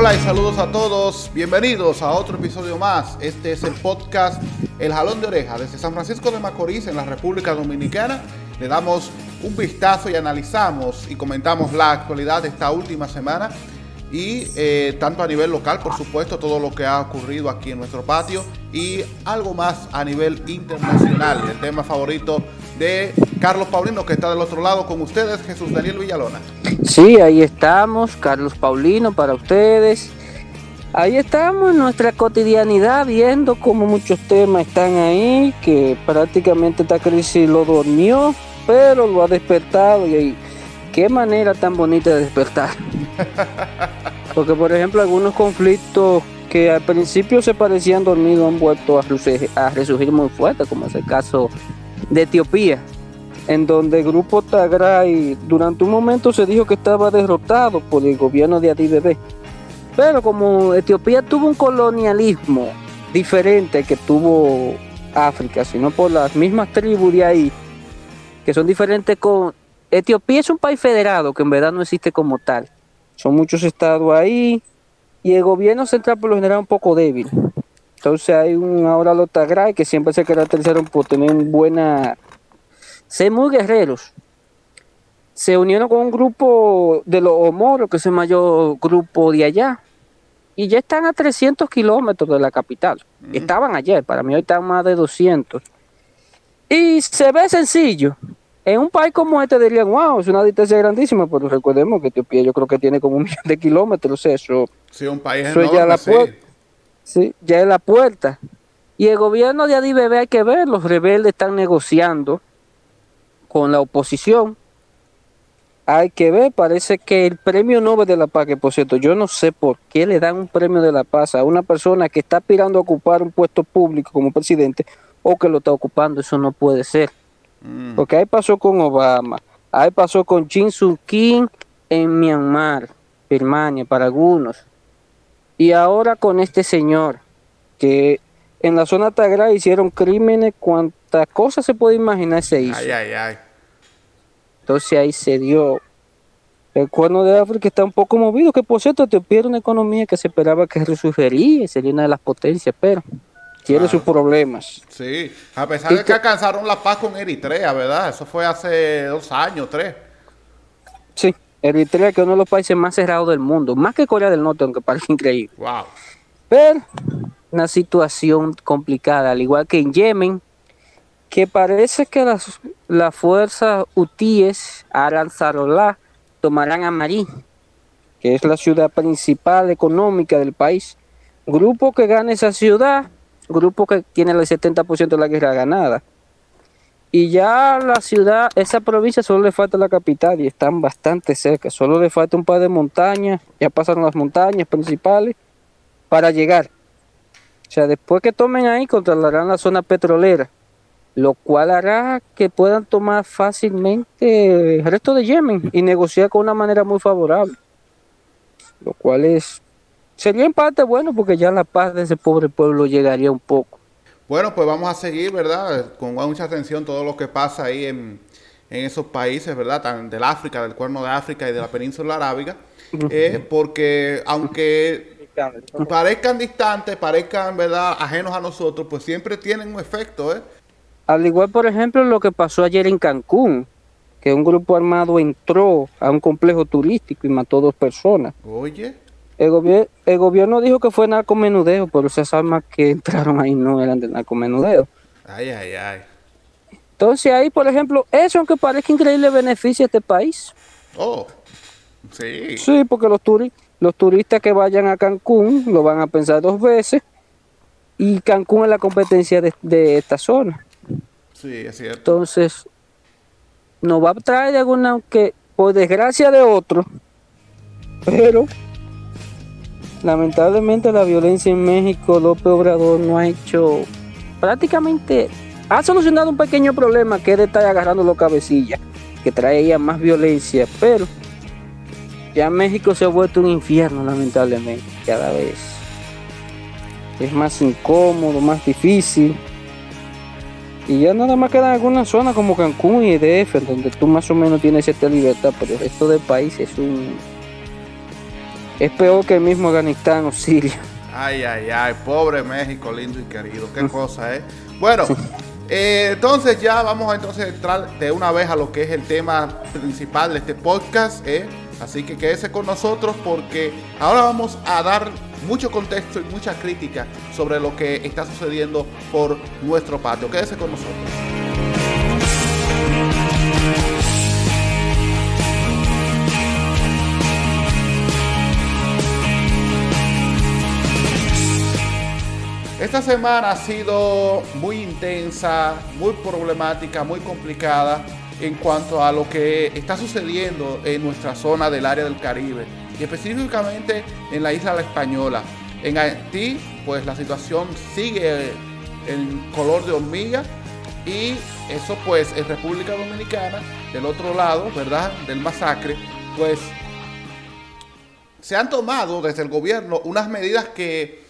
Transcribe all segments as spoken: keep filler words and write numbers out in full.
Hola y saludos a todos, bienvenidos a otro episodio más. Este es el podcast El Jalón de Oreja desde San Francisco de Macorís en la República Dominicana. Le damos un vistazo y analizamos y comentamos la actualidad de esta última semana y eh, tanto a nivel local, por supuesto, todo lo que ha ocurrido aquí en nuestro patio y algo más a nivel internacional, el tema favorito de Carlos Paulino, que está del otro lado con ustedes, Jesús Daniel Villalona. Sí, ahí estamos, Carlos Paulino para ustedes. Ahí estamos en nuestra cotidianidad, viendo cómo muchos temas están ahí, que prácticamente esta crisis lo dormió, pero lo ha despertado, y ahí, qué manera tan bonita de despertar. Porque, por ejemplo, algunos conflictos que al principio se parecían dormidos han vuelto a resurgir, a resurgir muy fuerte, como es el caso de Etiopía, en donde el grupo Tigray durante un momento se dijo que estaba derrotado por el gobierno de Addis Abeba. Pero como Etiopía tuvo un colonialismo diferente que tuvo África, sino por las mismas tribus de ahí, que son diferentes con... Etiopía es un país federado que en verdad no existe como tal. Son muchos estados ahí y el gobierno central por lo general es un poco débil. Entonces hay un ahora los Tigray que siempre se caracterizaron por tener buena... ser muy guerreros. Se unieron con un grupo de los Omoros, que es el mayor grupo de allá, y ya están a trescientos kilómetros de la capital. Mm. Estaban ayer, para mí hoy están más de doscientos. Y se ve sencillo. En un país como este dirían, wow, es una distancia grandísima, pero recordemos que Etiopía yo creo que tiene como un millón de kilómetros. Eso, sí, un país eso enorme, ya la sí. puerta, sí, ya es la puerta. Y el gobierno de Addis Abeba hay que ver, los rebeldes están negociando con la oposición. Hay que ver, parece que el premio Nobel de la Paz, que por cierto, yo no sé por qué le dan un premio de la paz a una persona que está aspirando a ocupar un puesto público como presidente o que lo está ocupando. Eso no puede ser. Mm. Porque ahí pasó con Obama, ahí pasó con Kim Suu-kyi en Myanmar, Birmania, para algunos. Y ahora con este señor, que en la zona Tigray hicieron crímenes, cuantas cosas se puede imaginar se hizo. Ay, ay, ay. Entonces ahí se dio. El Cuerno de África está un poco movido, que por cierto Etiopía era una economía que se esperaba que resurgiría, sería una de las potencias, pero tiene claro. sus problemas. Sí, a pesar de que alcanzaron la paz con Eritrea, ¿verdad? Eso fue hace dos años, tres. Sí, Eritrea, que es uno de los países más cerrados del mundo, más que Corea del Norte, aunque parece increíble. Wow. Pero una situación complicada, al igual que en Yemen, que parece que las, las fuerzas hutíes Al-Ansarullah tomarán a Marí, que es la ciudad principal económica del país. Grupo que gana esa ciudad, grupo que tiene el setenta por ciento de la guerra ganada. Y ya la ciudad, esa provincia solo le falta la capital y están bastante cerca, solo le falta un par de montañas, ya pasaron las montañas principales para llegar. O sea, después que tomen ahí, controlarán la zona petrolera, lo cual hará que puedan tomar fácilmente el resto de Yemen y negociar con una manera muy favorable, lo cual es sería en parte bueno porque ya la paz de ese pobre pueblo llegaría un poco. Bueno, pues vamos a seguir, ¿verdad? Con mucha atención todo lo que pasa ahí en, en esos países, ¿verdad? Tan del África, del Cuerno de África y de la península arábiga, uh-huh. eh, porque aunque parezcan distantes, parezcan, ¿verdad?, ajenos a nosotros, pues siempre tienen un efecto, ¿eh? Al igual, por ejemplo, lo que pasó ayer en Cancún, que un grupo armado entró a un complejo turístico y mató dos personas. Oye. El, gobier- el gobierno dijo que fue narcomenudeo, pero esas armas que entraron ahí no eran de narcomenudeo. Ay, ay, ay. Entonces ahí, por ejemplo, eso, aunque parezca increíble, beneficia a este país. Oh, sí. Sí, porque los, turi- los turistas que vayan a Cancún lo van a pensar dos veces, y Cancún es la competencia de, de esta zona. Sí, es cierto. Entonces, nos va a traer de alguna, aunque por desgracia de otro, pero lamentablemente la violencia en México, López Obrador no ha hecho, prácticamente, ha solucionado un pequeño problema que es de estar agarrando los cabecillas, que traía más violencia, pero ya México se ha vuelto un infierno, lamentablemente, cada vez es más incómodo, más difícil. Y ya nada más quedan algunas zonas como Cancún y E D F, donde tú más o menos tienes cierta libertad, pero el resto del país es un es peor que el mismo Afganistán o Siria. Ay, ay, ay, pobre México, lindo y querido, qué cosa, ¿eh? Bueno, eh, entonces ya vamos a entonces entrar de una vez a lo que es el tema principal de este podcast, ¿eh? Así que quédese con nosotros porque ahora vamos a dar mucho contexto y mucha crítica sobre lo que está sucediendo por nuestro patio. Quédese con nosotros. Esta semana ha sido muy intensa, muy problemática, muy complicada en cuanto a lo que está sucediendo en nuestra zona del área del Caribe y específicamente en la isla La Española. En Haití, pues la situación sigue en color de hormiga y eso pues en República Dominicana, del otro lado, ¿verdad?, del masacre, pues se han tomado desde el gobierno unas medidas que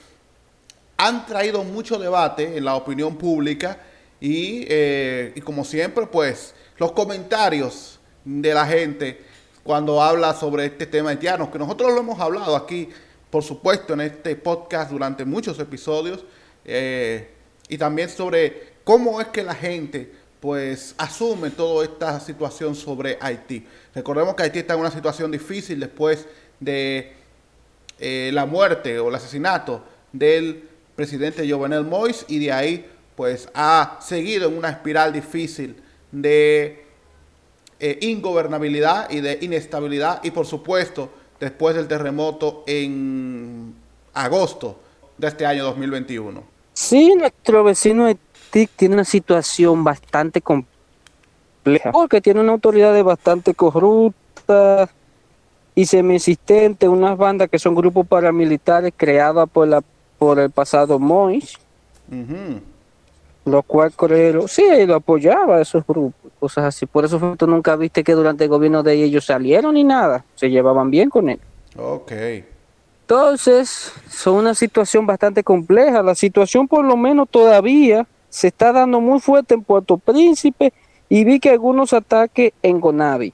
han traído mucho debate en la opinión pública y, eh, y como siempre, pues los comentarios de la gente cuando habla sobre este tema haitiano, que nosotros lo hemos hablado aquí, por supuesto, en este podcast durante muchos episodios, eh, y también sobre cómo es que la gente pues asume toda esta situación sobre Haití. Recordemos que Haití está en una situación difícil después de eh, la muerte o el asesinato del presidente Jovenel Moïse, y de ahí pues ha seguido en una espiral difícil de eh, ingobernabilidad y de inestabilidad, y por supuesto después del terremoto en agosto de este año dos mil veintiuno. Sí, nuestro vecino Haití tiene una situación bastante compleja porque tiene una autoridad bastante corrupta y semi-existente, unas bandas que son grupos paramilitares creadas por la por el pasado Moïse, uh-huh. Lo cual creo, sí, lo apoyaba a esos grupos, cosas así. Por eso tú nunca viste que durante el gobierno de ellos salieron ni nada, se llevaban bien con él. Ok. Entonces, son una situación bastante compleja. La situación por lo menos todavía se está dando muy fuerte en Puerto Príncipe y vi que algunos ataques en Gonavi,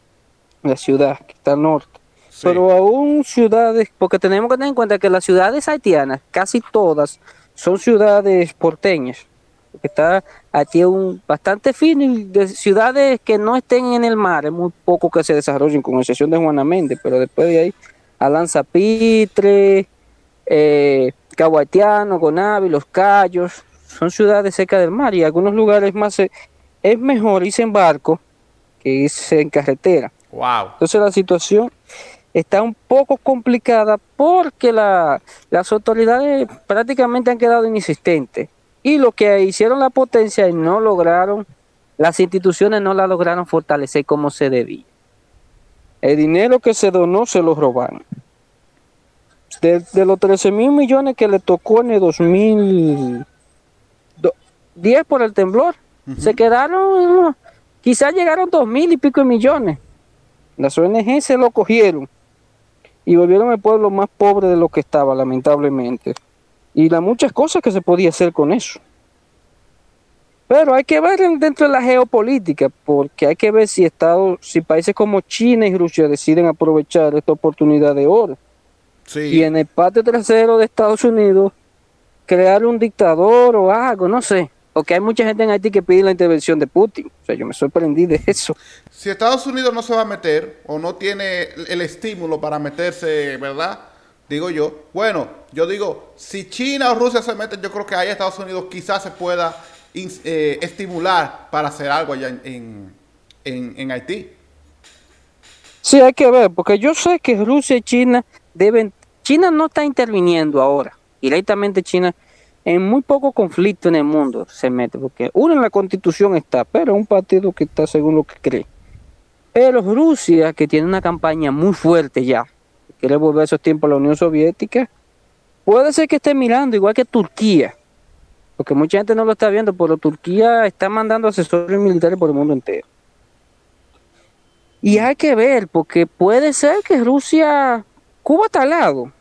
la ciudad que está al norte. Sí. Pero aún ciudades, porque tenemos que tener en cuenta que las ciudades haitianas, casi todas, son ciudades porteñas. Porque está Haití un bastante fino, y de ciudades que no estén en el mar, es muy poco que se desarrollen, con excepción de Juana Méndez, pero después de ahí, Alanzapitre, eh, Cabo Haitiano, Gonavi, Los Cayos, son ciudades cerca del mar, y algunos lugares más eh, es mejor irse en barco que irse en carretera. Wow. Entonces la situación está un poco complicada porque la, las autoridades prácticamente han quedado inexistentes, y lo que hicieron la potencia y no lograron, las instituciones no la lograron fortalecer como se debía. El dinero que se donó se lo robaron. De, de los trece mil millones que le tocó en el dos mil diez por el temblor, uh-huh. se quedaron, quizás llegaron dos mil y pico de millones. Las O N G se lo cogieron y volvieron al pueblo más pobre de lo que estaba, lamentablemente. Y las muchas cosas que se podía hacer con eso. Pero hay que ver dentro de la geopolítica, porque hay que ver si Estados, si países como China y Rusia deciden aprovechar esta oportunidad de oro. Sí. Y en el patio trasero de Estados Unidos, crear un dictador o algo, no sé. Porque hay mucha gente en Haití que pide la intervención de Putin. O sea, yo me sorprendí de eso. Si Estados Unidos no se va a meter, o no tiene el estímulo para meterse, ¿verdad?, digo yo, bueno, yo digo, si China o Rusia se meten, yo creo que ahí Estados Unidos quizás se pueda eh, estimular para hacer algo allá en, en, en Haití. Sí, hay que ver, porque yo sé que Rusia y China deben, China no está interviniendo ahora, directamente China en muy poco conflicto en el mundo se mete, porque uno en la Constitución está, pero un partido que está según lo que cree. Pero Rusia, que tiene una campaña muy fuerte ya, quiere volver a esos tiempos a la Unión Soviética, puede ser que esté mirando igual que Turquía, porque mucha gente no lo está viendo, pero Turquía está mandando asesores militares por el mundo entero. Y hay que ver, porque puede ser que Rusia, Cuba está al lado,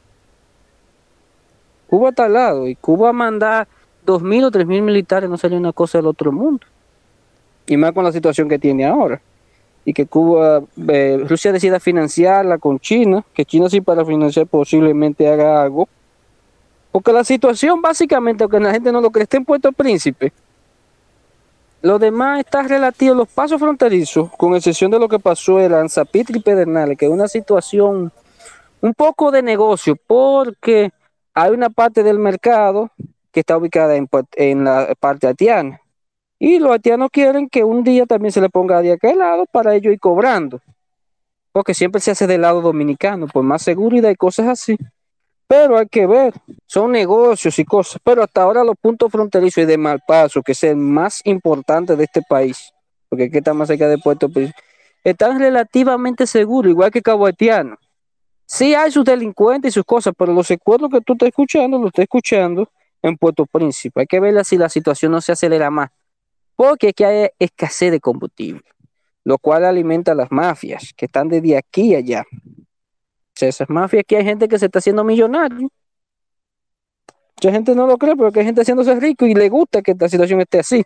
Cuba está al lado, y Cuba mandar dos mil o tres mil militares no sería una cosa del otro mundo, y más con la situación que tiene ahora. y que Cuba, eh, Rusia decida financiarla con China, que China sí para financiar posiblemente haga algo, porque la situación básicamente, aunque la gente no lo cree, está en Puerto Príncipe. Lo demás está relativo, los pasos fronterizos, con excepción de lo que pasó en Lanzapitre y Pedernales, que es una situación un poco de negocio, porque hay una parte del mercado que está ubicada en, en la parte haitiana, y los haitianos quieren que un día también se le ponga de aquel lado para ellos ir cobrando, porque siempre se hace del lado dominicano, por más seguridad y cosas así. Pero hay que ver, son negocios y cosas, pero hasta ahora los puntos fronterizos y de Malpaso, que es el más importante de este país, porque es que está más cerca de Puerto Príncipe, están relativamente seguros, igual que Cabo Haitiano. Sí hay sus delincuentes y sus cosas, pero los secuestros que tú estás escuchando, lo estás escuchando en Puerto Príncipe. Hay que ver si la situación no se acelera más, porque aquí hay escasez de combustible, lo cual alimenta a las mafias, que están desde aquí a allá. O sea, esas mafias, aquí hay gente que se está haciendo millonario. Mucha gente no lo cree, pero que hay gente haciéndose rico y le gusta que esta situación esté así.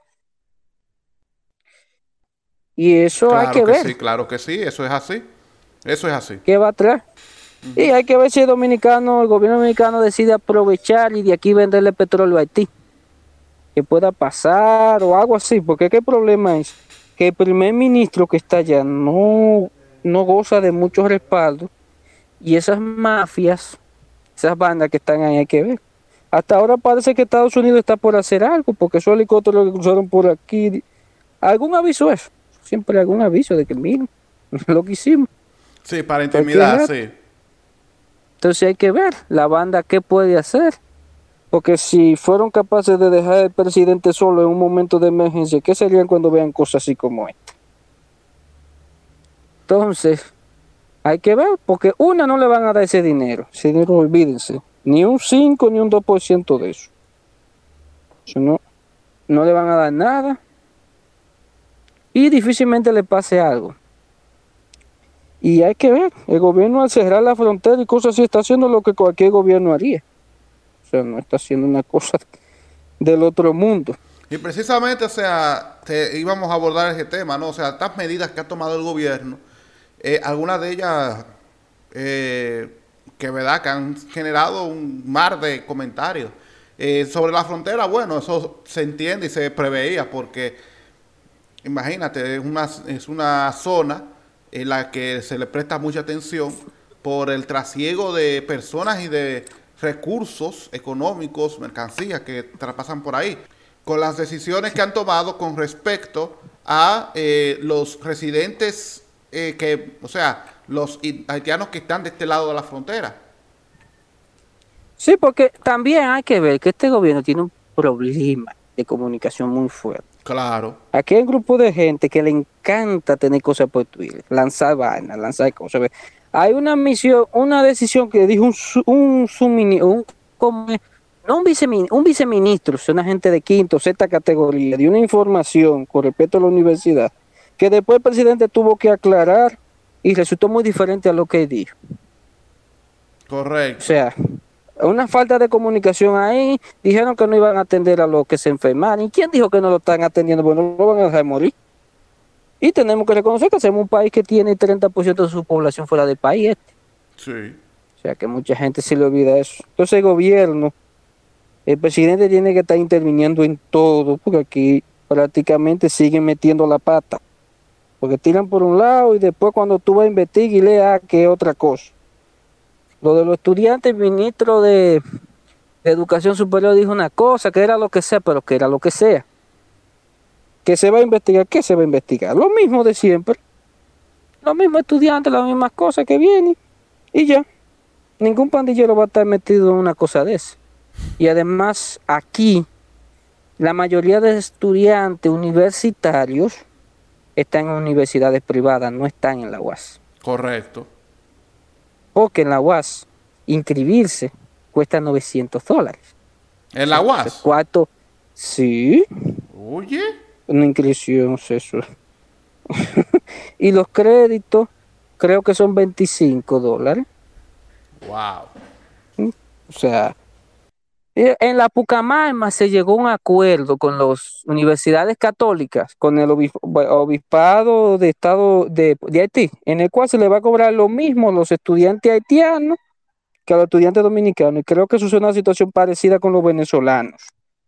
Y eso hay Claro que que ver. sí, claro que sí, eso es así. Eso es así. ¿Qué va atrás? Uh-huh. Y hay que ver si el dominicano, el gobierno dominicano decide aprovechar y de aquí venderle petróleo a Haití. Que pueda pasar o algo así, porque ¿qué problema es? Que el primer ministro que está allá no, no goza de mucho respaldo y esas mafias, esas bandas que están ahí hay que ver. Hasta ahora parece que Estados Unidos está por hacer algo, porque esos helicópteros que cruzaron por aquí, algún aviso es, siempre algún aviso de que miren lo que hicimos. Sí, para intimidar, sí. Entonces hay que ver la banda qué puede hacer, porque si fueron capaces de dejar al presidente solo en un momento de emergencia, ¿qué serían cuando vean cosas así como esta? Entonces hay que ver, porque una no le van a dar ese dinero, ese dinero olvídense, ni un cinco ni un dos por ciento de eso. Eso no, no le van a dar nada y difícilmente le pase algo. Y hay que ver, el gobierno al cerrar la frontera y cosas así está haciendo lo que cualquier gobierno haría. O sea, no está haciendo una cosa del otro mundo. Y precisamente, o sea, te, íbamos a abordar ese tema, ¿no? O sea, estas medidas que ha tomado el gobierno, eh, algunas de ellas eh, que, ¿verdad?, que han generado un mar de comentarios. Eh, sobre la frontera, bueno, eso se entiende y se preveía porque, imagínate, es una, es una zona en la que se le presta mucha atención por el trasiego de personas y de recursos económicos, mercancías que traspasan por ahí, con las decisiones que han tomado con respecto a eh, los residentes eh, que, o sea, los haitianos que están de este lado de la frontera. Sí, porque también hay que ver que este gobierno tiene un problema de comunicación muy fuerte. Claro. Aquí hay un grupo de gente que le encanta tener cosas por Twitter, lanzar vainas, lanzar cosas. Hay una misión, una decisión que dijo un, un, un, un, como, no un, viceministro, un viceministro, es una gente de quinto, sexta categoría, de una información con respecto a la universidad, que después el presidente tuvo que aclarar y resultó muy diferente a lo que dijo. Correcto. O sea, una falta de comunicación ahí, dijeron que no iban a atender a los que se enfermaron. ¿Y quién dijo que no lo están atendiendo? Bueno, no lo van a dejar morir. Y tenemos que reconocer que somos un país que tiene el treinta por ciento de su población fuera del país. Este. Sí. O sea que mucha gente se le olvida eso. Entonces el gobierno, el presidente tiene que estar interviniendo en todo, porque aquí prácticamente siguen metiendo la pata. Porque tiran por un lado y después cuando tú vas a investigar y leas que es otra cosa. Lo de los estudiantes, el ministro de, de Educación Superior dijo una cosa, que era lo que sea, pero que era lo que sea. ¿Que se va a investigar? ¿Qué se va a investigar? Lo mismo de siempre. Los mismos estudiantes, las mismas cosas que vienen. Y ya. Ningún pandillero va a estar metido en una cosa de esa. Y además, aquí, la mayoría de estudiantes universitarios están en universidades privadas, no están en la U A S. Correcto. Porque en la U A S, inscribirse cuesta novecientos dólares. ¿En la U A S? ¿Cuánto? Sí. Oye. Una inscripción, eso. Y los créditos, creo que son veinticinco dólares. Wow. O sea, Eh, En la Pucamaima se llegó a un acuerdo con las universidades católicas, con el obis- obispado de Estado de, de Haití, en el cual se le va a cobrar lo mismo a los estudiantes haitianos que a los estudiantes dominicanos. Y creo que eso es una situación parecida con los venezolanos.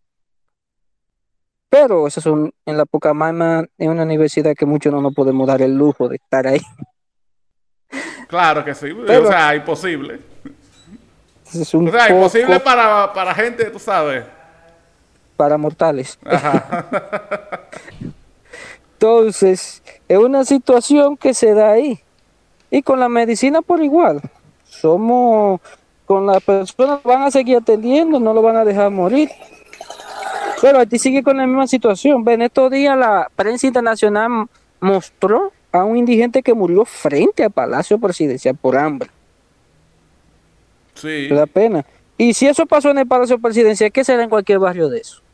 Pero esas son, en la Pucamaima es una universidad que muchos no nos podemos dar el lujo de estar ahí. Claro que sí, o Pero sea, imposible. es O un sea, imposible poco para, para gente, tú sabes. para mortales. Ajá. Entonces, es una situación que se da ahí. Y con la medicina por igual. Somos, con las personas van a seguir atendiendo, no lo van a dejar morir. Pero Haití sigue con la misma situación. Ven, estos días la prensa internacional mostró a un indigente que murió frente al Palacio Presidencial por hambre. Me Sí. da pena. Y si eso pasó en el Palacio Presidencial, ¿qué será en cualquier barrio de eso?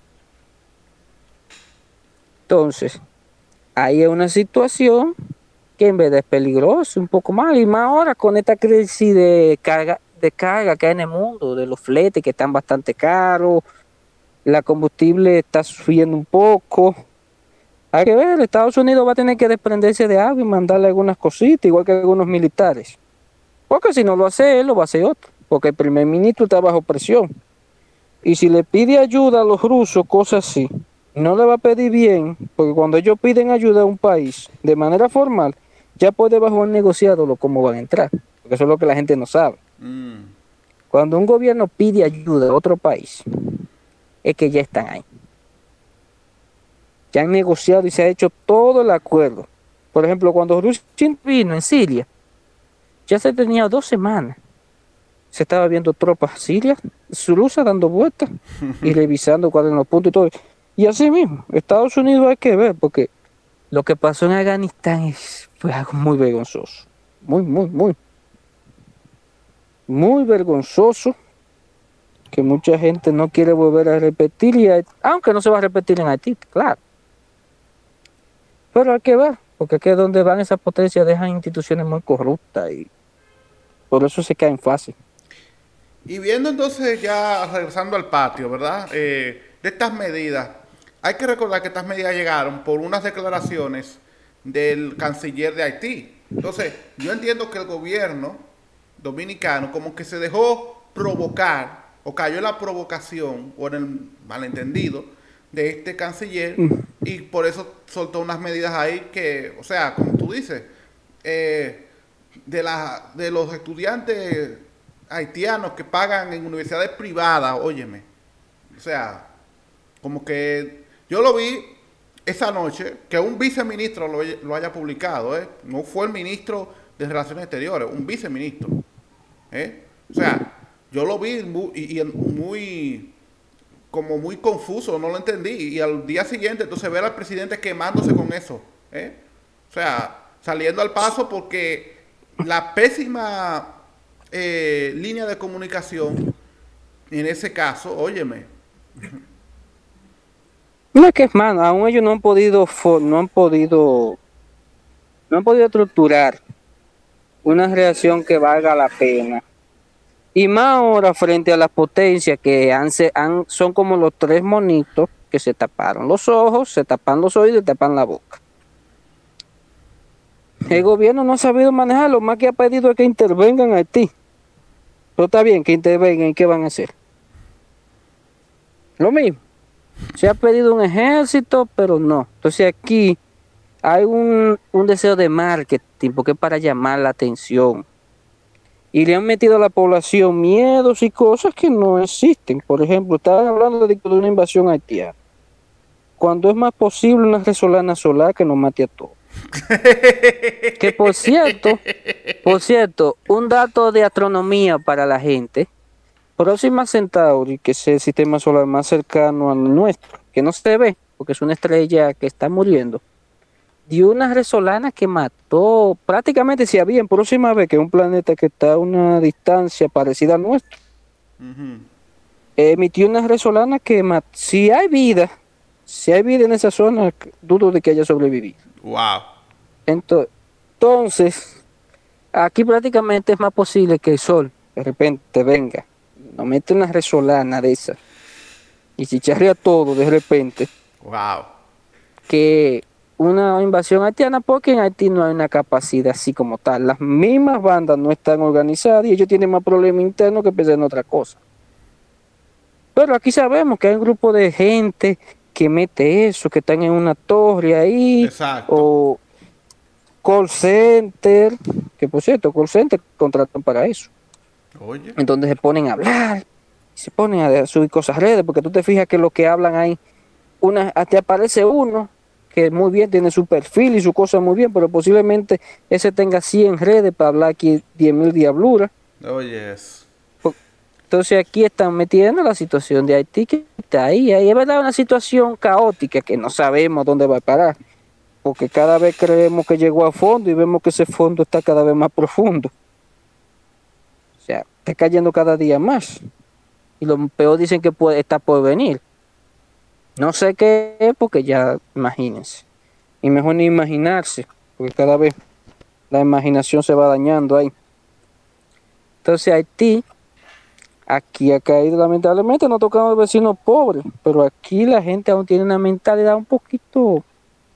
Entonces, ahí es una situación que en verdad es peligroso un poco más, y más ahora con esta crisis de carga, de carga que hay en el mundo, de los fletes que están bastante caros, la combustible está subiendo un poco. Hay que ver, Estados Unidos va a tener que desprenderse de algo y mandarle algunas cositas, igual que algunos militares. Porque si no lo hace él, lo va a hacer otro, porque el primer ministro está bajo presión. Y si le pide ayuda a los rusos, cosas así, no le va a pedir bien, porque cuando ellos piden ayuda a un país de manera formal, ya por debajo han negociado lo cómo van a entrar, porque eso es lo que la gente no sabe. Mm. Cuando un gobierno pide ayuda a otro país, es que ya están ahí. Ya han negociado y se ha hecho todo el acuerdo. Por ejemplo, cuando Rusia vino en Siria, ya se tenía dos semanas. Se estaba viendo tropas sirias, rusas dando vueltas y revisando cuáles eran los puntos y todo. Y así mismo, Estados Unidos hay que ver, porque lo que pasó en Afganistán es, fue algo muy vergonzoso. Muy, muy, muy. Muy vergonzoso, que mucha gente no quiere volver a repetir, y hay- aunque no se va a repetir en Haití, claro. Pero hay que ver, porque aquí es donde van esas potencias, dejan instituciones muy corruptas y por eso se caen fácil. Y viendo entonces ya regresando al patio, ¿verdad? Eh, de estas medidas, hay que recordar que estas medidas llegaron por unas declaraciones del canciller de Haití. Entonces, yo entiendo que el gobierno dominicano como que se dejó provocar o cayó en la provocación o en el malentendido de este canciller y por eso soltó unas medidas ahí que, o sea, como tú dices, eh, de, la, de los estudiantes haitianos que pagan en universidades privadas, óyeme, o sea, como que yo lo vi esa noche, que un viceministro lo, lo haya publicado, ¿eh? No fue el ministro de Relaciones Exteriores, un viceministro, ¿eh? O sea, yo lo vi muy, y, y muy, como muy confuso, no lo entendí, y al día siguiente entonces ver al presidente quemándose con eso, ¿eh? O sea, saliendo al paso porque la pésima eh, línea de comunicación, en ese caso, óyeme. No es que es más, aún ellos no han podido, fo- no han podido, no han podido estructurar una reacción que valga la pena. Y más ahora frente a las potencias que han, se- han- son como los tres monitos que se taparon los ojos, se tapan los oídos y tapan la boca. El gobierno no ha sabido manejar, lo más que ha pedido es que intervengan a Haití. Pero está bien que intervengan, ¿y qué van a hacer? Lo mismo. Se ha pedido un ejército, pero no. Entonces aquí hay un, un deseo de marketing, porque es para llamar la atención. Y le han metido a la población miedos y cosas que no existen. Por ejemplo, estaban hablando de, de una invasión haitiana, cuando es más posible una resolana solar que nos mate a todos. Que por cierto, por cierto, un dato de astronomía para la gente. Próxima Centauri, que es el sistema solar más cercano al nuestro, que no se ve, porque es una estrella que está muriendo, dio una resolana que mató, prácticamente si había en Próxima vez, que es un planeta que está a una distancia parecida al nuestro, Uh-huh. emitió una resolana que mató. Si hay vida, si hay vida en esa zona, dudo de que haya sobrevivido. Wow. Ento- Entonces, aquí prácticamente es más posible que el Sol de repente venga, nos mete una resolana de esa y se charrea todo de repente. Wow. Que una invasión haitiana, porque en Haití no hay una capacidad así como tal. Las mismas bandas no están organizadas y ellos tienen más problemas internos que pensar en otra cosa. Pero aquí sabemos que hay un grupo de gente que mete eso, que están en una torre ahí. Exacto. O call center, que por cierto, call center contratan para eso. Oye. Entonces se ponen a hablar, se ponen a subir cosas a redes, porque tú te fijas que lo que hablan ahí, una, te aparece uno que muy bien tiene su perfil y su cosa muy bien, pero posiblemente ese tenga cien redes para hablar aquí diez mil diabluras. Oye. Entonces aquí están metiendo la situación de Haití, que está ahí, ahí es verdad una situación caótica que no sabemos dónde va a parar, porque cada vez creemos que llegó a fondo y vemos que ese fondo está cada vez más profundo. O sea, está cayendo cada día más. Y lo peor dicen que puede estar por venir. No sé qué es, porque ya imagínense. Y mejor ni imaginarse, porque cada vez la imaginación se va dañando ahí. Entonces Haití, aquí ha caído lamentablemente, no tocamos vecinos pobres, pero aquí la gente aún tiene una mentalidad un poquito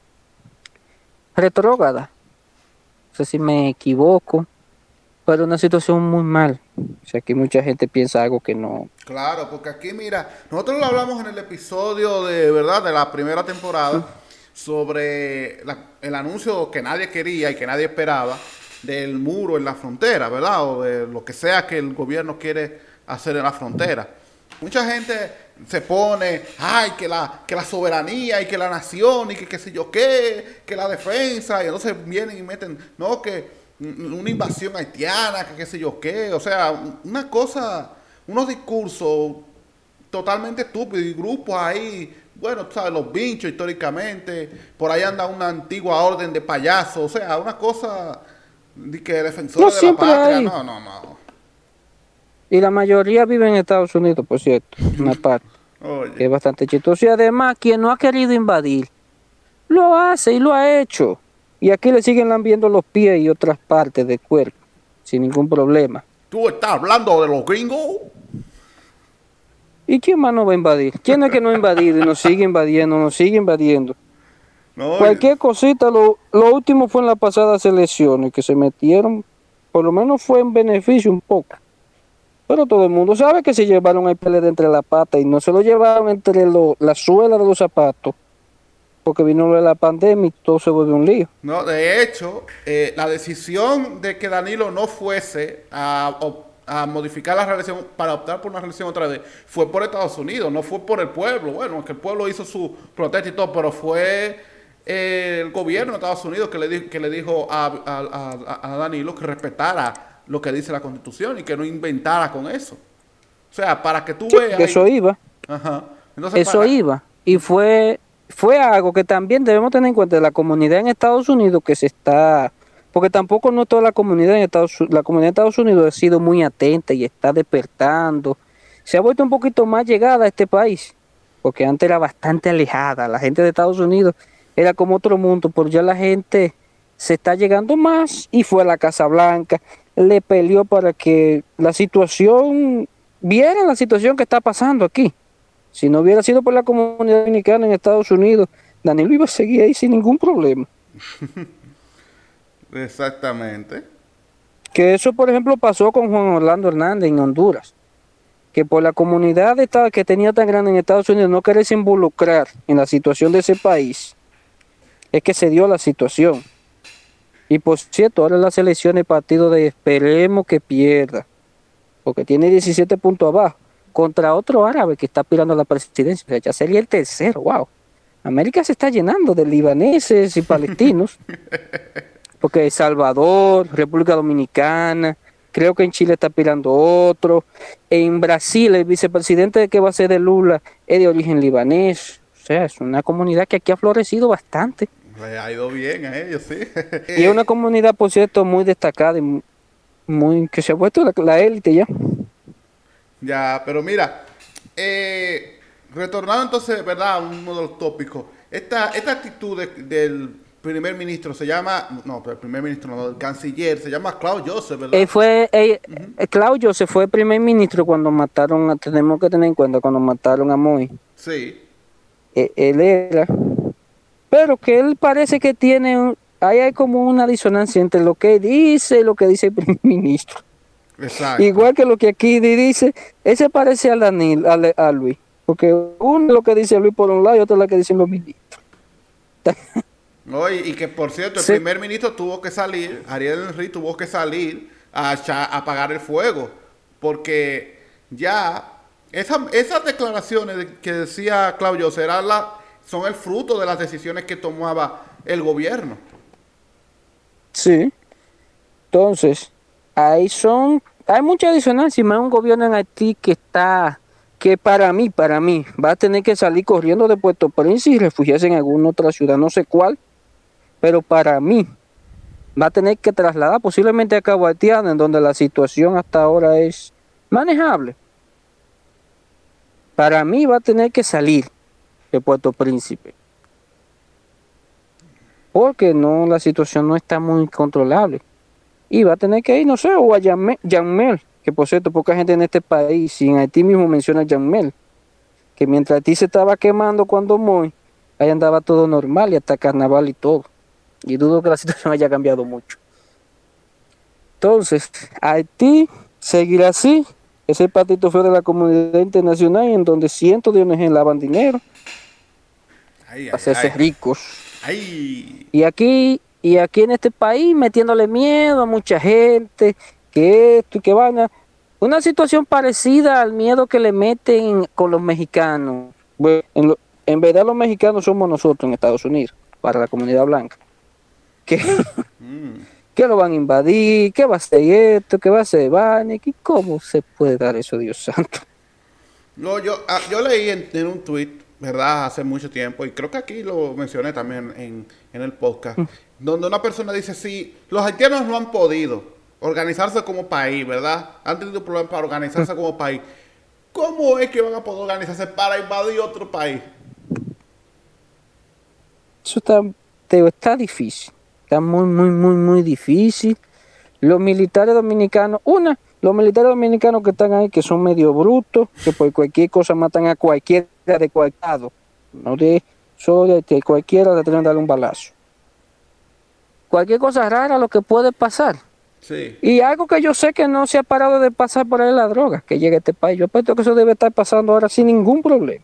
retrógrada. No sé si me equivoco, pero una situación muy mal. O sea, aquí mucha gente piensa algo que no. Claro, porque aquí, mira, nosotros lo hablamos en el episodio de, ¿verdad?, de la primera temporada, sobre la, el anuncio que nadie quería y que nadie esperaba del muro en la frontera, ¿verdad? O de lo que sea que el gobierno quiere hacer en la frontera. Mucha gente se pone, ay, que la, que la soberanía y que la nación y que qué sé yo qué, que la defensa, y entonces vienen y meten, no, que una invasión haitiana, que qué sé yo qué, o sea, una cosa, unos discursos totalmente estúpidos y grupos ahí, bueno, tú sabes, los vinchos históricamente, por ahí anda una antigua orden de payasos, o sea, una cosa de que defensores No de la patria, hay. no, no, no. Y la mayoría vive en Estados Unidos, por cierto, una parte, Oye. que es bastante chistoso. Y además, quien no ha querido invadir, lo hace y lo ha hecho. Y aquí le siguen lambiendo los pies y otras partes del cuerpo, sin ningún problema. ¿Tú estás hablando de los gringos? ¿Y quién más nos va a invadir? ¿Quién es que no ha invadido y nos sigue invadiendo, nos sigue invadiendo? No, Cualquier cosita, lo, lo último fue en las pasadas elecciones, que se metieron, por lo menos fue en beneficio un poco. Pero todo el mundo sabe que se llevaron el P L D entre la pata y no se lo llevaron entre lo, la suela de los zapatos, porque vino lo de la pandemia y todo se volvió un lío. No, de hecho, eh, la decisión de que Danilo no fuese a, a modificar la reelección para optar por una reelección otra vez fue por Estados Unidos, no fue por el pueblo. Bueno, que el pueblo hizo su protesta y todo, pero fue eh, el gobierno de Estados Unidos que le, di, que le dijo a, a, a, a Danilo que respetara lo que dice la Constitución y que no inventara con eso. O sea, para que tú Sí, veas... eso ahí, iba. Ajá. Entonces, Eso para, iba. Y fue, fue algo que también debemos tener en cuenta de la comunidad en Estados Unidos que se está... Porque tampoco no toda la comunidad en Estados Unidos, la comunidad de Estados Unidos ha sido muy atenta y está despertando. Se ha vuelto un poquito más llegada a este país, porque antes era bastante alejada. La gente de Estados Unidos era como otro mundo, pero ya la gente se está llegando más y fue a la Casa Blanca, le peleó para que la situación, viera la situación que está pasando aquí. Si no hubiera sido por la comunidad dominicana en Estados Unidos, Danilo iba a seguir ahí sin ningún problema. Exactamente. Que eso, por ejemplo, pasó con Juan Orlando Hernández en Honduras, que por la comunidad de esta, que tenía tan grande en Estados Unidos no quererse involucrar en la situación de ese país, es que se dio la situación. Y por cierto, ahora las elecciones, el partido de esperemos que pierda, porque tiene diecisiete puntos abajo, contra otro árabe que está aspirando a la presidencia. O sea, ya sería el tercero. Wow. América se está llenando de libaneses y palestinos, porque El Salvador, República Dominicana, creo que en Chile está aspirando otro. En Brasil, el vicepresidente que va a ser de Lula es de origen libanés. O sea, es una comunidad que aquí ha florecido bastante. Le ha ido bien a ellos, sí. Y es una comunidad, por cierto, muy destacada y muy que se ha vuelto la, la élite ya. Ya, pero mira, eh, retornando entonces, ¿verdad?, a uno de los tópicos. Esta, esta actitud de, del primer ministro se llama, no, pero el primer ministro no, el canciller se llama Klaus Joseph, ¿verdad? Él fue, él, Uh-huh. Klaus Joseph fue primer ministro cuando mataron, a, tenemos que tener en cuenta cuando mataron a Moi. Sí. Él, él era, pero que él parece que tiene, un, ahí hay como una disonancia entre lo que dice y lo que dice el primer ministro. Exacto. Igual que lo que aquí dice, él se parece a, Danil, a, a Luis, porque uno es lo que dice Luis por un lado y otro es lo que dicen los ministros. No, y, y que por cierto, el Sí. primer ministro tuvo que salir, Ariel Henry tuvo que salir a, a apagar el fuego, porque ya esa, esas declaraciones de, que decía Claudio Será la, son el fruto de las decisiones que tomaba el gobierno. Sí. Entonces, ahí son, hay mucha disonancia, y más un gobierno en Haití que está, que para mí, para mí, va a tener que salir corriendo de Puerto Príncipe y refugiarse en alguna otra ciudad, no sé cuál, pero para mí va a tener que trasladar posiblemente a Cabo Haitiano, en donde la situación hasta ahora es manejable. Para mí va a tener que salir de Puerto Príncipe, porque no, la situación no está muy controlable. Y va a tener que ir, no sé, o a Yanmel, que por cierto, poca gente en este país, y en Haití mismo menciona Yanmel, que mientras Haití se estaba quemando cuando Moi, ahí andaba todo normal y hasta carnaval y todo. Y dudo que la situación haya cambiado mucho. Entonces, Haití seguirá así. Ese patito fue de la comunidad internacional, en donde cientos de O N G lavan dinero Ay, para ay, hacerse ay. ricos. Ay. Y aquí, y aquí en este país metiéndole miedo a mucha gente, que esto y que van a... Una situación parecida al miedo que le meten con los mexicanos. Bueno, en, lo, en verdad los mexicanos somos nosotros en Estados Unidos, para la comunidad blanca. Que, Mm. que lo van a invadir, que va a ser esto, que va a ser vaina, que cómo se puede dar eso, Dios santo. No, yo, ah, yo leí en, en un tweet, ¿verdad? Hace mucho tiempo, y creo que aquí lo mencioné también en, en el podcast, donde una persona dice, sí, los haitianos no han podido organizarse como país, ¿verdad? Han tenido problemas para organizarse como país. ¿Cómo es que van a poder organizarse para invadir otro país? Eso está, te digo, está difícil, está muy, muy, muy, muy difícil. Los militares dominicanos, una, los militares dominicanos que están ahí, que son medio brutos, que por cualquier cosa matan a cualquiera de cualquier lado, no de solo de cualquiera le tienen que darle un balazo. Cualquier cosa rara lo que puede pasar. Sí. Y algo que yo sé que no se ha parado de pasar por ahí, la droga que llega a este país. Yo apuesto que eso debe estar pasando ahora sin ningún problema.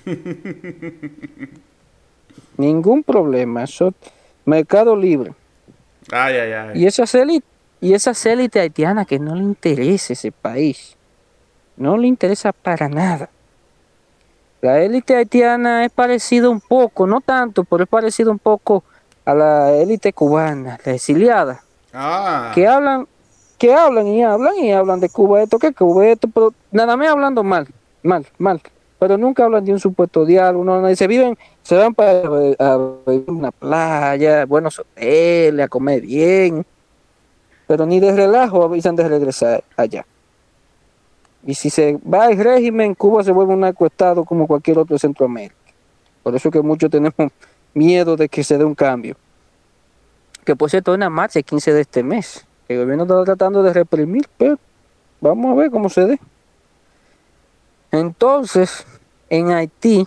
Ningún problema. Eso, mercado libre. Ay, ay, ay. Y esas élites, y esas élites haitianas que no le interesa ese país. No le interesa para nada. La élite haitiana es parecida un poco, no tanto, pero es parecida un poco a la élite cubana, la exiliada. Ah. Que hablan, que hablan y hablan y hablan de Cuba esto, que Cuba esto, pero nada más hablando mal, mal, mal. Pero nunca hablan de un supuesto diálogo, no, se viven, se van para a, a una playa, buenos hoteles, a comer bien, pero ni de relajo avisan de regresar allá. Y si se va el régimen, Cuba se vuelve un narcoestado como cualquier otro de Centroamérica. Por eso que muchos tenemos miedo de que se dé un cambio. Que por cierto, hay una marcha el quince de este mes. El gobierno está tratando de reprimir, pero vamos a ver cómo se dé. Entonces, en Haití,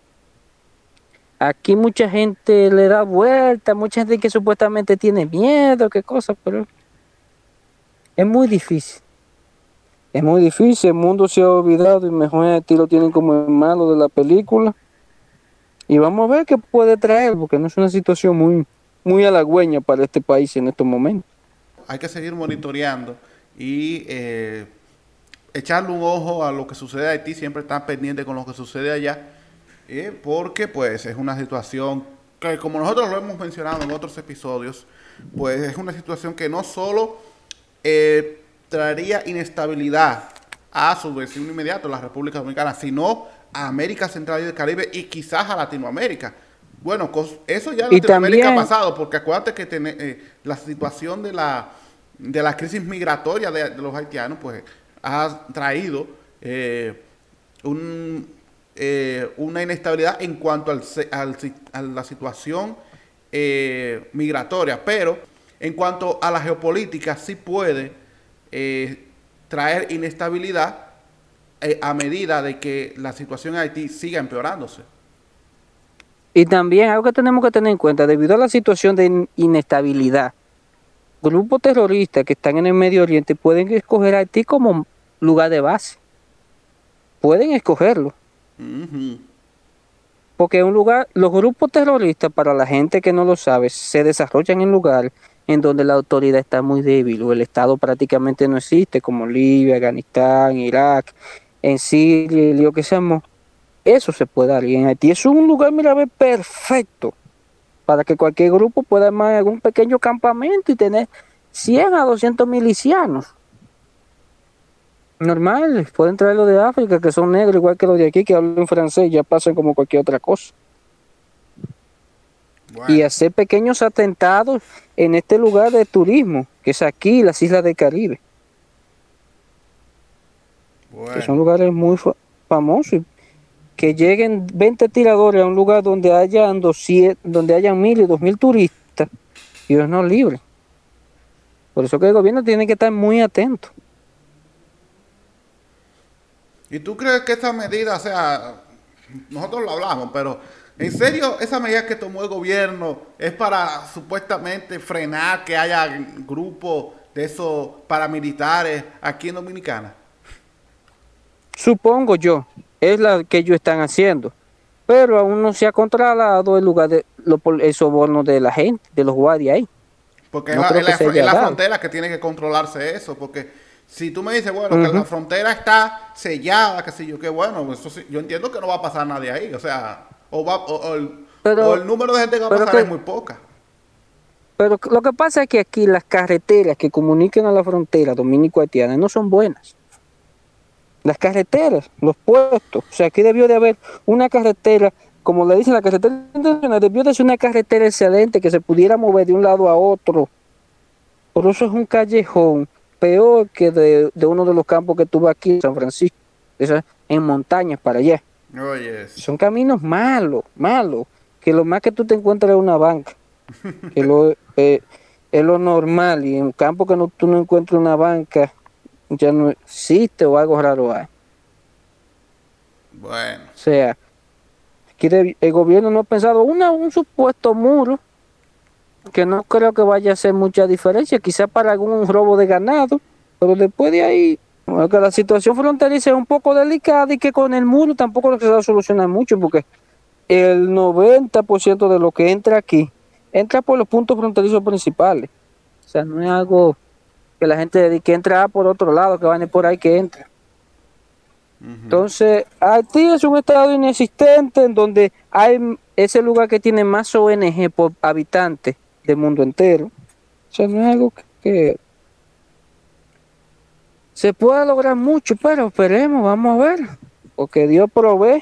aquí mucha gente le da vuelta, mucha gente que supuestamente tiene miedo, qué cosas, pero es muy difícil. Es muy difícil, el mundo se ha olvidado y mejor Haití lo tienen como el malo de la película. Y vamos a ver qué puede traer, porque no es una situación muy, muy halagüeña para este país en estos momentos. Hay que seguir monitoreando y eh, echarle un ojo a lo que sucede en Haití, siempre estar pendiente con lo que sucede allá, eh, porque pues es una situación que, como nosotros lo hemos mencionado en otros episodios, pues es una situación que no solo eh, traería inestabilidad a su vecino inmediato, la República Dominicana, sino a América Central y del Caribe y quizás a Latinoamérica. Bueno, eso ya en Y Latinoamérica también, ha pasado, porque acuérdate que ten, eh, la situación de la, de la crisis migratoria de, de los haitianos, pues ha traído eh, un, eh, una inestabilidad en cuanto al, al, a la situación eh, migratoria, pero en cuanto a la geopolítica sí puede eh, traer inestabilidad eh, a medida de que la situación en Haití siga empeorándose. Y también algo que tenemos que tener en cuenta, debido a la situación de in- inestabilidad, grupos terroristas que están en el Medio Oriente pueden escoger a Haití como lugar de base. Pueden escogerlo. Uh-huh. Porque un lugar, los grupos terroristas, para la gente que no lo sabe, se desarrollan en lugares en donde la autoridad está muy débil o el Estado prácticamente no existe, como Libia, Afganistán, Irak, en Siria, el lío que seamos. Eso se puede dar. Y en Haití es un lugar, mira, ve, perfecto para que cualquier grupo pueda armar algún pequeño campamento y tener cien a doscientos milicianos. Normales, pueden traerlo de África, que son negros, igual que los de aquí, que hablan francés, ya pasan como cualquier otra cosa. Bueno. Y hacer pequeños atentados en este lugar de turismo, que es aquí, las islas del Caribe. Bueno. Que son lugares muy fa famosos. Que lleguen veinte tiradores a un lugar donde hayan doscientos, donde hayan mil y dos mil turistas, y ellos no libres. Por eso que el gobierno tiene que estar muy atento. ¿Y tú crees que esa medida, o sea, nosotros lo hablamos, pero en serio esa medida que tomó el gobierno es para supuestamente frenar que haya grupos de esos paramilitares aquí en Dominicana? Supongo yo, es la que ellos están haciendo, pero aún no se ha controlado el lugar de lo, el soborno de la gente, de los guardias ahí. Porque No es, la, creo es, que la, se es la haya dado. frontera que tiene que controlarse eso, porque si tú me dices, bueno, que Ujú. la frontera está sellada, que sé yo, qué bueno, eso sí, yo entiendo que no va a pasar nadie ahí, o sea, o, va, o, o el, Pero- o el número de gente que va a pero pasar que- es muy poca. Pero lo que pasa es que aquí las carreteras que comunican a la frontera dominico-haitiana no son buenas. Las carreteras, los puestos, o sea, aquí debió de haber una carretera, como le dicen, la carretera internacional, debió de ser una carretera excelente que se pudiera mover de un lado a otro. Por eso es un callejón peor que de, de uno de los campos que tuve aquí en San Francisco, eso es en montañas para allá. Oye, Son caminos malos, malos, que lo más que tú te encuentras es una banca, que lo, eh, es lo normal, y en un campo que no, tú no encuentras una banca, ya no existe o algo raro hay. bueno, O sea, aquí de- el gobierno no ha pensado una, un supuesto muro que no creo que vaya a hacer mucha diferencia, quizá para algún robo de ganado, pero después de ahí, bueno, que la situación fronteriza es un poco delicada y que con el muro tampoco se va a solucionar mucho, porque el noventa por ciento de lo que entra aquí entra por los puntos fronterizos principales. O sea, no es algo que la gente dedique, entra por otro lado, que van por ahí que entra. uh-huh. Entonces, Haití es un estado inexistente en donde hay ese lugar que tiene más O N G por habitante del mundo entero. O sea, no es algo que, que se pueda lograr mucho, pero esperemos, vamos a ver, porque Dios provee.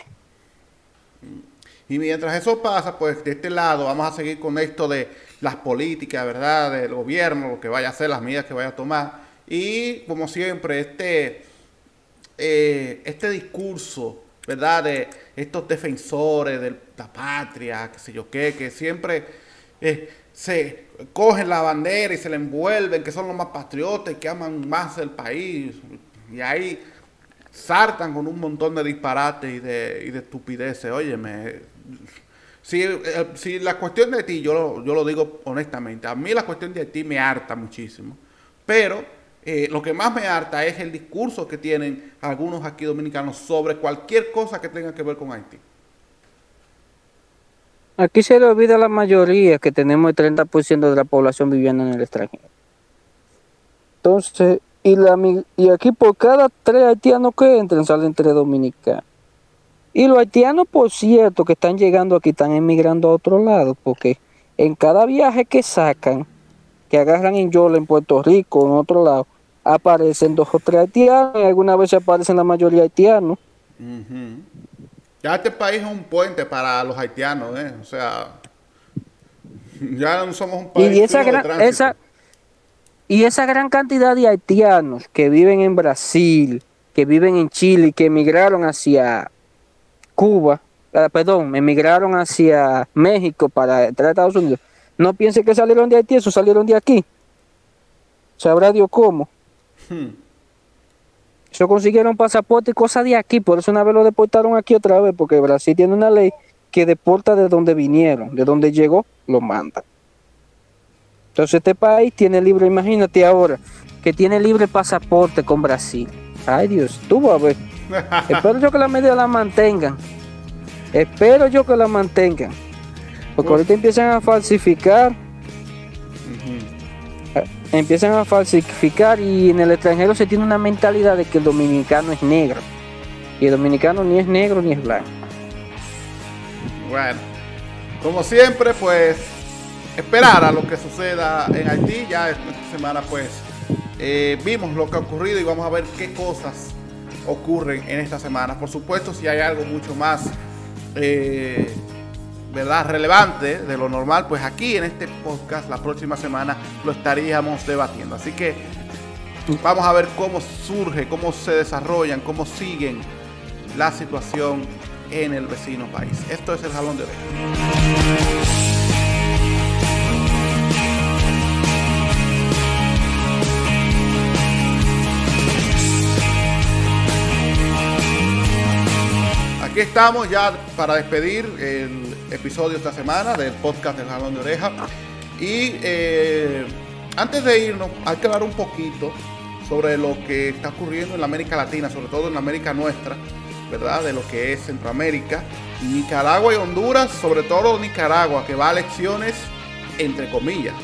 Y mientras eso pasa, pues de este lado vamos a seguir con esto de las políticas, ¿verdad? Del gobierno, lo que vaya a hacer, las medidas que vaya a tomar. Y como siempre, este, eh, este discurso, ¿verdad? De estos defensores de la patria, qué sé yo qué, que siempre eh, se cogen la bandera y se la envuelven, que son los más patriotas y que aman más el país. Y ahí sartan con un montón de disparates y de, y de estupideces. Óyeme, si, eh, si la cuestión de Haití, yo lo, yo lo digo honestamente, a mí la cuestión de Haití me harta muchísimo, pero eh, lo que más me harta es el discurso que tienen algunos aquí dominicanos sobre cualquier cosa que tenga que ver con Haití. Aquí se le olvida a la mayoría que tenemos el treinta por ciento de la población viviendo en el extranjero. Entonces, y, la, y aquí por cada tres haitianos que entran, salen tres dominicanos. Y los haitianos, por cierto, que están llegando aquí, están emigrando a otro lado, porque en cada viaje que sacan, que agarran en Yola, en Puerto Rico, en otro lado, aparecen dos o tres haitianos, y algunas veces aparecen la mayoría haitianos. Uh-huh. Ya este país es un puente para los haitianos, ¿eh? O sea, ya no somos un país Y esa fino de gran, tránsito. esa, y esa gran cantidad de haitianos que viven en Brasil, que viven en Chile, que emigraron hacia Cuba, eh, perdón, emigraron hacia México para entrar a Estados Unidos, No piense que salieron de Haití, eso salieron de aquí. Sabrá Dios cómo. Hmm. Eso consiguieron pasaporte y cosas de aquí, por eso una vez lo deportaron aquí otra vez, porque Brasil tiene una ley que deporta de donde vinieron, de donde llegó, lo manda. Entonces este país tiene libre, imagínate ahora, que tiene libre pasaporte con Brasil. Ay Dios, tú vas a ver. Espero yo que la medida la mantengan. Espero yo que la mantengan. Porque ahorita empiezan a falsificar. Uh-huh. Empiezan a falsificar y en el extranjero se tiene una mentalidad de que el dominicano es negro. Y el dominicano ni es negro ni es blanco. Bueno, como siempre, pues esperar a lo que suceda en Haití. Ya esta semana pues eh, vimos lo que ha ocurrido y vamos a ver qué cosas ocurren en esta semana. Por supuesto, si hay algo mucho más eh, verdad relevante de lo normal, pues aquí en este podcast la próxima semana lo estaríamos debatiendo. Así que vamos a ver cómo surge, cómo se desarrollan, cómo siguen la situación en el vecino país. Esto es el Jalón de Orejas. Aquí estamos ya para despedir el episodio esta semana del podcast del Jalón de Oreja. Y eh, antes de irnos, hay que hablar un poquito sobre lo que está ocurriendo en la América Latina, sobre todo en la América nuestra, ¿verdad? De lo que es Centroamérica, Nicaragua y Honduras, sobre todo Nicaragua, que va a elecciones entre comillas.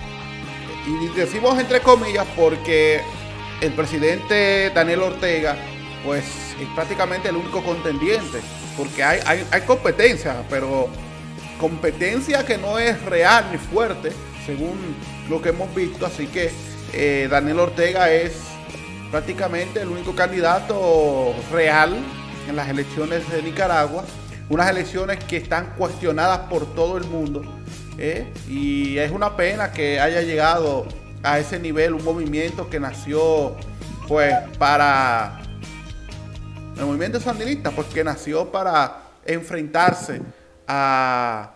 Y decimos entre comillas porque el presidente Daniel Ortega, pues es prácticamente el único contendiente, porque hay, hay, hay competencia, pero competencia que no es real ni fuerte, según lo que hemos visto. Así que eh, Daniel Ortega es prácticamente el único candidato real en las elecciones de Nicaragua, unas elecciones que están cuestionadas por todo el mundo, ¿eh? Y es una pena que haya llegado a ese nivel un movimiento que nació pues para el movimiento sandinista, pues que nació para enfrentarse a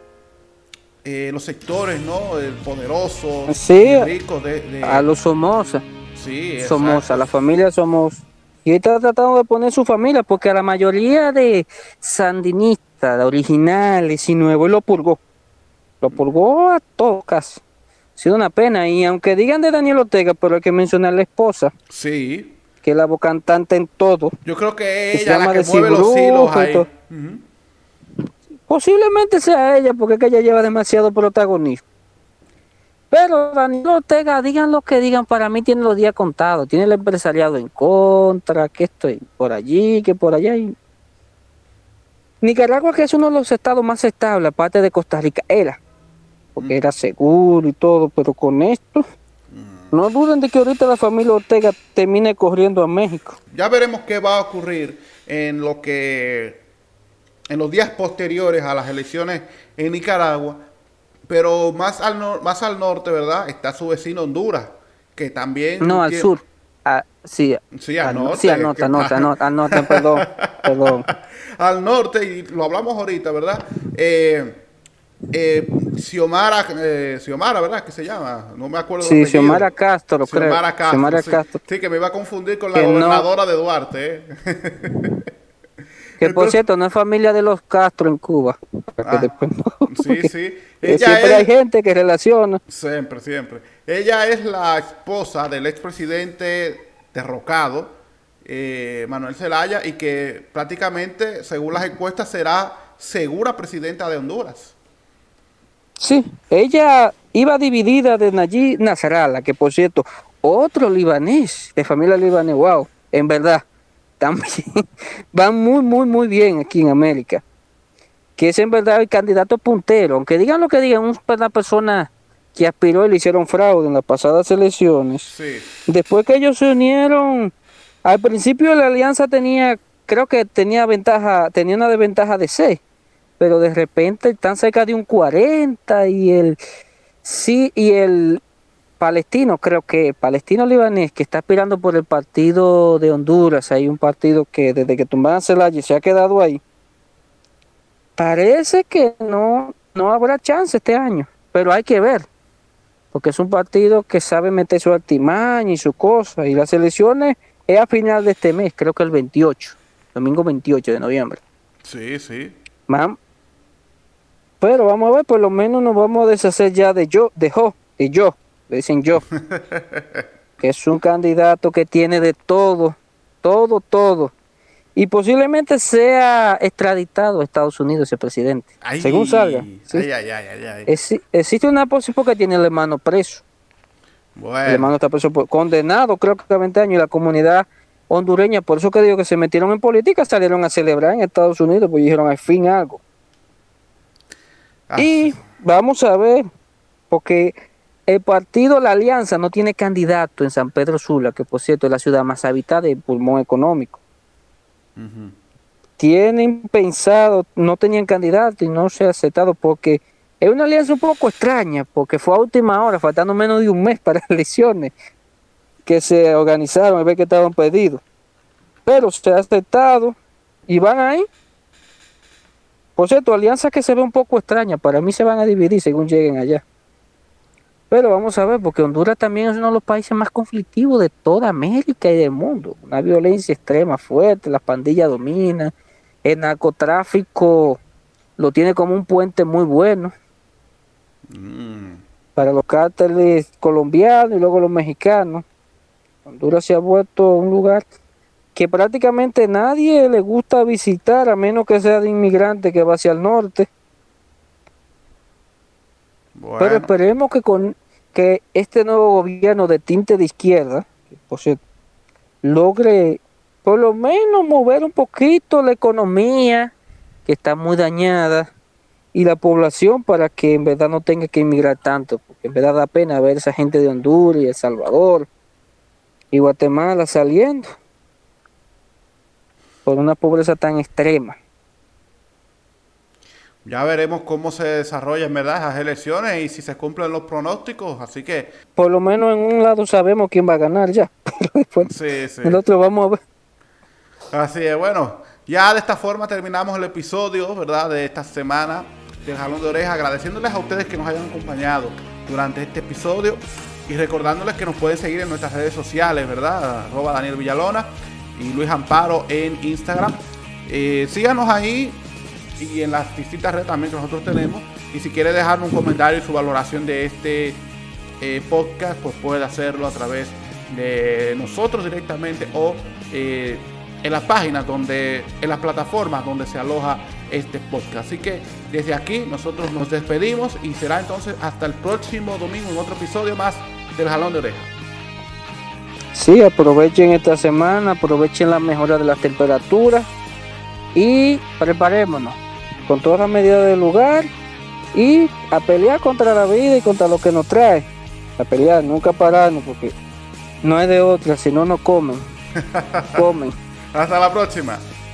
eh, los sectores, ¿no? El poderoso, sí, el rico de, de... a los Somoza. Sí, Somoza, la familia Somoza. Y ahí está tratando de poner su familia, porque a la mayoría de sandinistas, de originales y nuevos, lo purgó. Lo purgó a todos casi. Ha sido una pena. Y aunque digan de Daniel Ortega, pero hay que mencionar a la esposa. Sí. Que es la voz cantante en todo. Yo creo que ella es la que mueve los hilos ahí. Uh-huh. Posiblemente sea ella, porque es que ella lleva demasiado protagonismo. Pero Daniel Ortega, digan lo que digan, para mí tiene los días contados. Tiene el empresariado en contra, que estoy por allí, que por allá. Y Nicaragua, que es uno de los estados más estables, aparte de Costa Rica, era. Porque uh-huh. era seguro y todo, pero con esto... No duden de que ahorita la familia Ortega termine corriendo a México. Ya veremos qué va a ocurrir en lo que en los días posteriores a las elecciones en Nicaragua, pero más al no, más al norte, ¿verdad? Está su vecino Honduras, que también no al tiene... sur. Ah, sí, sí, al, al norte. Sí, al norte, al norte, al norte, al norte, perdón, perdón. Al norte, y lo hablamos ahorita, ¿verdad? Eh, Eh, Xiomara, eh, Xiomara, ¿verdad? ¿Qué se llama? No me acuerdo. Sí, Xiomara Castro, creo. Xiomara Castro, Xiomara sí. Castro. Sí, que me iba a confundir con la que gobernadora no, de Duarte. ¿eh? Que Entonces, por cierto, no es familia de los Castro en Cuba. Para ah, que después no, sí, sí. Ella siempre es, hay gente que relaciona. Siempre, siempre. Ella es la esposa del expresidente derrocado, eh, Manuel Zelaya, y que prácticamente, según las encuestas, será segura presidenta de Honduras. Sí, ella iba dividida de Nayib Nasrallah, que por cierto, otro libanés, de familia libanés, wow, en verdad, también van muy, muy, muy bien aquí en América. Que es en verdad el candidato puntero, aunque digan lo que digan, una persona que aspiró y le hicieron fraude en las pasadas elecciones. Sí. Después que ellos se unieron, al principio la alianza tenía, creo que tenía ventaja, tenía una desventaja de seis. Pero de repente están cerca de un cuarenta y el sí y el palestino, creo que palestino libanés, que está aspirando por el partido de Honduras, hay un partido que desde que tumbaron a Zelaya se ha quedado ahí. Parece que no, no habrá chance este año. pero hay que ver, porque es un partido que sabe meter su artimaña y su cosa, y las elecciones es a final de este mes, creo que el veintiocho, domingo veintiocho de noviembre. Sí, sí. Mam, pero vamos a ver, por lo menos nos vamos a deshacer ya de yo, de Jo, de yo, le dicen yo, que es un candidato que tiene de todo, todo, todo. Y posiblemente sea extraditado a Estados Unidos ese presidente, Ay, según salga. ¿Sí? Ay, ay, ay, ay, ay. Es, existe una posibilidad porque tiene el hermano preso. Bueno. El hermano está preso, por, condenado creo que a veinte años, y la comunidad hondureña, por eso que digo que se metieron en política, salieron a celebrar en Estados Unidos, pues dijeron al fin algo. Ah, Y vamos a ver, porque el partido La Alianza no tiene candidato en San Pedro Sula, que por cierto es la ciudad más habitada y pulmón económico. Uh-huh. Tienen pensado, no tenían candidato y no se ha aceptado porque es una alianza un poco extraña, porque fue a última hora, faltando menos de un mes para las elecciones, que se organizaron y ver que estaban pedidos. Pero se ha aceptado y van ahí. Por cierto, alianzas que se ve un poco extraña, para mí se van a dividir según lleguen allá. Pero vamos a ver, porque Honduras también es uno de los países más conflictivos de toda América y del mundo. Una violencia extrema, fuerte, las pandillas dominan, el narcotráfico lo tiene como un puente muy bueno mm. para los cárteles colombianos y luego los mexicanos. Honduras se ha vuelto un lugar que prácticamente nadie le gusta visitar, a menos que sea de inmigrante que va hacia el norte. Bueno. Pero esperemos que con que este nuevo gobierno de tinte de izquierda, por cierto, logre por lo menos mover un poquito la economía, que está muy dañada, y la población, para que en verdad no tenga que inmigrar tanto, porque en verdad da pena ver esa gente de Honduras y El Salvador y Guatemala saliendo por una pobreza tan extrema. Ya veremos cómo se desarrollan, ¿verdad?, esas elecciones y si se cumplen los pronósticos, así que... Por lo menos en un lado sabemos quién va a ganar ya, pero después sí, sí. el otro vamos a ver. Así es, bueno, ya de esta forma terminamos el episodio, ¿verdad?, de esta semana del Jalón de Oreja, agradeciéndoles a ustedes que nos hayan acompañado durante este episodio y recordándoles que nos pueden seguir en nuestras redes sociales, ¿verdad?, arroba Daniel Villalona y Luis Amparo en Instagram. Eh, síganos ahí y en las distintas redes también que nosotros tenemos, y si quiere dejarnos un comentario y su valoración de este eh, podcast, pues puede hacerlo a través de nosotros directamente o eh, en las páginas donde, en las plataformas donde se aloja este podcast. Así que desde aquí nosotros nos despedimos y será entonces hasta el próximo domingo en otro episodio más del Jalón de Oreja. Sí, aprovechen esta semana, aprovechen la mejora de las temperaturas y preparémonos con todas las medidas del lugar y a pelear contra la vida y contra lo que nos trae. A pelear, nunca pararnos, porque no hay de otra, si no nos comen. Comen. Hasta la próxima.